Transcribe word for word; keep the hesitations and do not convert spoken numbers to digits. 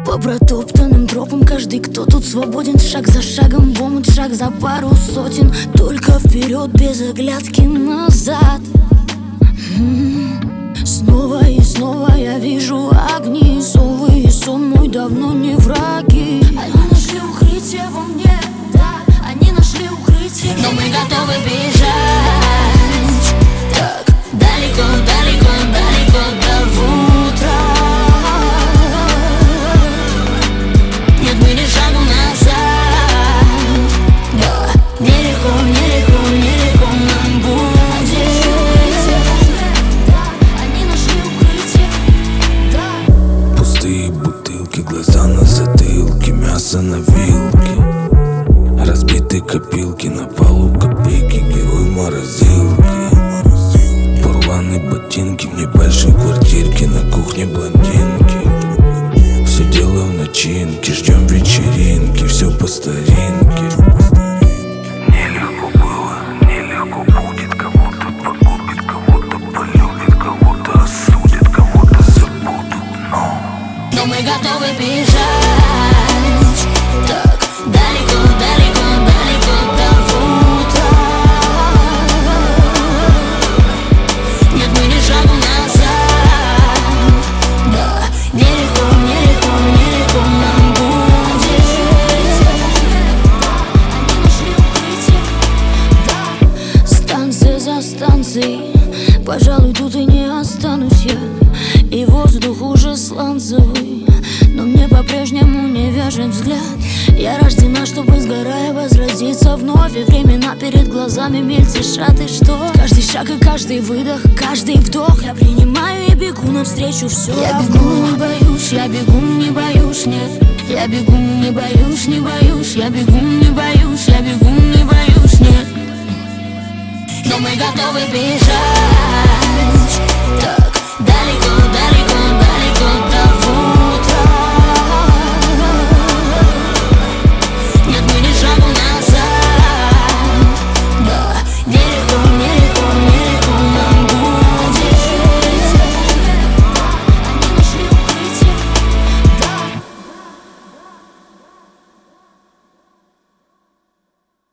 По протоптанным тропам каждый, кто тут свободен. Шаг за шагом в омут, шаг за пару сотен. Только вперед, без оглядки назад. Снова и снова я вижу огни. Совы и сон мой давно не враги. Они нашли укрытие во мне, да, они нашли укрытие. Но мы готовы бежать. Так далеко, далеко, далеко до утра. Нет, мы не шагом назад. Да, нелегко, нелегко, нелегко нам будет. Бутылки, глаза на затылке, мясо на вилке, разбитые копилки, на полу копейки, герой морозилки. Порванные ботинки в небольшой квартирке, на кухне блондинки. Все дело в начинке, ждем вечеринки, все по старинке. Нелегко было, нелегко будет, кого-то погубит, кого-то полюбит, кого-то осудит, кого-то забудут, но Но мы готовы бежать. Так далеко, далеко, далеко до утра. Нет, мы не шагом назад. Да, нелегко, нелегко, нелегко нам будет. Они нашли укрытие. Станция за станцией, пожалуй, тут и не останусь я. И воздух уже сланцевый, но мне по-прежнему не вяжет взгляд. Я рождена, чтобы, сгорая, возродиться вновь. И времена перед глазами мельтешат. И что? Каждый шаг и каждый выдох, каждый вдох я принимаю и бегу навстречу все. Я бегу, не боюсь, я бегу, не боюсь, нет. Я бегу, не боюсь, не боюсь. Я бегу, не боюсь, я бегу, не боюсь, нет. Но мы готовы бежать. Так далеко.